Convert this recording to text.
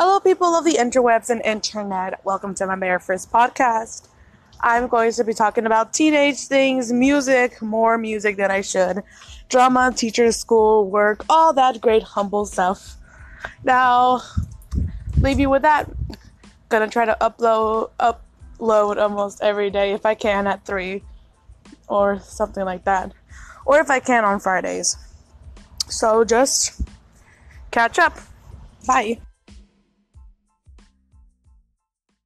Hello, people of the interwebs and internet. Welcome to my very first podcast. I'm going to be talking about teenage things, music, more music than I should, drama, teachers, school, work, all that great humble stuff. Now, leave you with that. Gonna try to upload almost every day if I can at 3 or something like that, or if I can on Fridays. So just catch up. Bye.